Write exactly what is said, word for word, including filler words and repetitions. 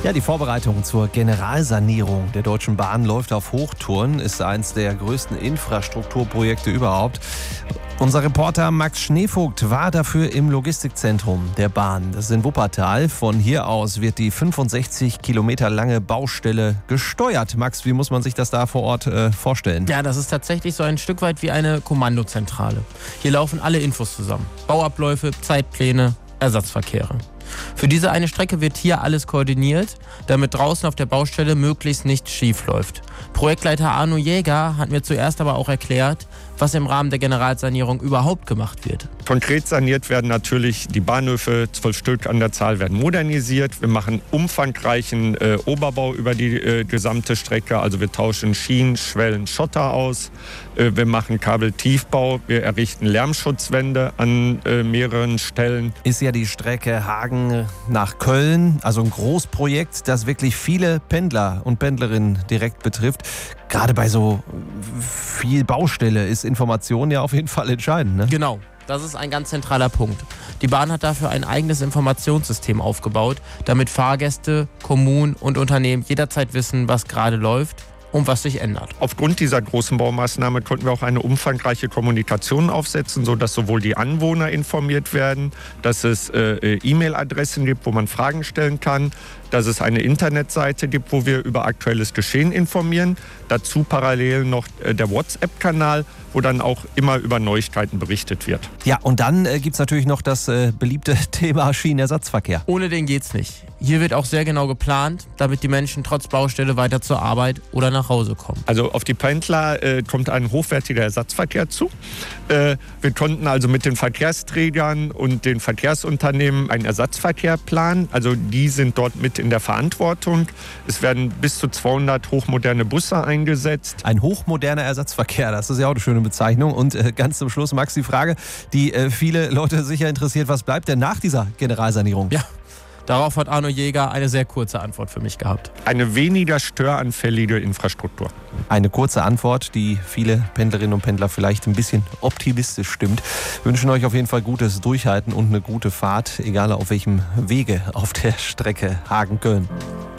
Ja, die Vorbereitung zur Generalsanierung der Deutschen Bahn läuft auf Hochtouren, ist eines der größten Infrastrukturprojekte überhaupt. Unser Reporter Max Schneevogt war dafür im Logistikzentrum der Bahn. Das ist in Wuppertal. Von hier aus wird die fünfundsechzig Kilometer lange Baustelle gesteuert. Max, wie muss man sich das da vor Ort äh, vorstellen? Ja, das ist tatsächlich so ein Stück weit wie eine Kommandozentrale. Hier laufen alle Infos zusammen. Bauabläufe, Zeitpläne, Ersatzverkehre. Für diese eine Strecke wird hier alles koordiniert, damit draußen auf der Baustelle möglichst nichts schief läuft. Projektleiter Arno Jäger hat mir zuerst aber auch erklärt, was im Rahmen der Generalsanierung überhaupt gemacht wird. Konkret saniert werden natürlich die Bahnhöfe, zwölf Stück an der Zahl werden modernisiert. Wir machen umfangreichen äh, Oberbau über die äh, gesamte Strecke. Also wir tauschen Schienen, Schwellen, Schotter aus. Äh, wir machen Kabeltiefbau. Wir errichten Lärmschutzwände an äh, mehreren Stellen. Ist ja die Strecke Hagen nach Köln, also ein Großprojekt, das wirklich viele Pendler und Pendlerinnen direkt betrifft. Gerade bei so viel Baustelle ist Information ja auf jeden Fall entscheidend, ne? Genau, das ist ein ganz zentraler Punkt. Die Bahn hat dafür ein eigenes Informationssystem aufgebaut, damit Fahrgäste, Kommunen und Unternehmen jederzeit wissen, was gerade läuft und was sich ändert. Aufgrund dieser großen Baumaßnahme konnten wir auch eine umfangreiche Kommunikation aufsetzen, sodass sowohl die Anwohner informiert werden, dass es äh, E-Mail-Adressen gibt, wo man Fragen stellen kann, dass es eine Internetseite gibt, wo wir über aktuelles Geschehen informieren. Dazu parallel noch äh, der WhatsApp-Kanal, wo dann auch immer über Neuigkeiten berichtet wird. Ja, und dann äh, gibt es natürlich noch das äh, beliebte Thema Schienenersatzverkehr. Ohne den geht's nicht. Hier wird auch sehr genau geplant, damit die Menschen trotz Baustelle weiter zur Arbeit oder nach Hause kommen. Also auf die Pendler äh, kommt ein hochwertiger Ersatzverkehr zu. Äh, wir konnten also mit den Verkehrsträgern und den Verkehrsunternehmen einen Ersatzverkehr planen. Also die sind dort mit in der Verantwortung. Es werden bis zu zweihundert hochmoderne Busse eingesetzt. Ein hochmoderner Ersatzverkehr, das ist ja auch eine schöne Bezeichnung. Und äh, ganz zum Schluss, Max, die Frage, die äh, viele Leute sicher interessiert, was bleibt denn nach dieser Generalsanierung? Ja, darauf hat Arno Jäger eine sehr kurze Antwort für mich gehabt. Eine weniger störanfällige Infrastruktur. Eine kurze Antwort, die viele Pendlerinnen und Pendler vielleicht ein bisschen optimistisch stimmt. Wir wünschen euch auf jeden Fall gutes Durchhalten und eine gute Fahrt, egal auf welchem Wege auf der Strecke Hagen-Köln.